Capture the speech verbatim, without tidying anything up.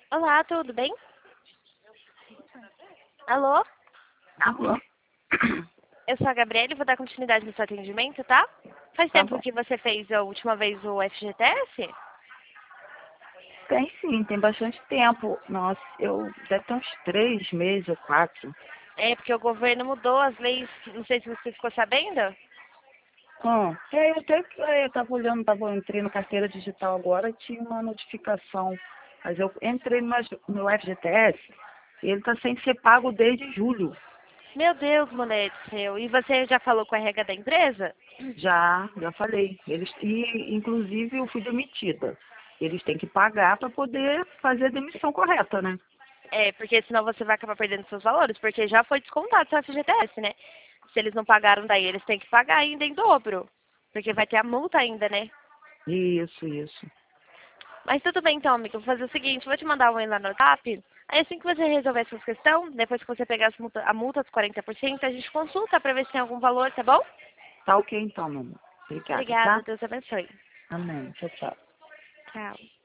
Olá, tudo bem? Alô? Alô? Eu sou a Gabriela e vou dar continuidade no seu atendimento, tá? Faz Tá tempo bom. que você fez a última vez o F G T S? Tem sim, tem bastante tempo. Nossa, eu deve ter uns três meses ou quatro. É, porque o governo mudou as leis, não sei se você ficou sabendo. Hum, é, eu até que é, eu estava olhando, tava, entrei na carteira digital agora, tinha uma notificação. Mas eu entrei no, no F G T S e ele está sem ser pago desde julho. Meu Deus, mulher do céu. E você já falou com a R H da empresa? Já, já falei. Eles, e, inclusive, eu fui demitida. Eles têm que pagar para poder fazer a demissão correta, né? É, porque senão você vai acabar perdendo seus valores, porque já foi descontado seu F G T S, né? Se eles não pagaram daí, eles têm que pagar ainda em dobro. Porque vai ter a multa ainda, né? Isso, isso. Mas tudo bem então, amigo. Vou fazer o seguinte, vou te mandar um e-mail lá no WhatsApp. Aí assim que você resolver essa questão, depois que você pegar as multa- a multa dos quarenta por cento, a gente consulta pra ver se tem algum valor, tá bom? Tá ok então, meu amor. Obrigada, Obrigada, tá? Deus abençoe. Amém. Tchau, tchau. Tchau.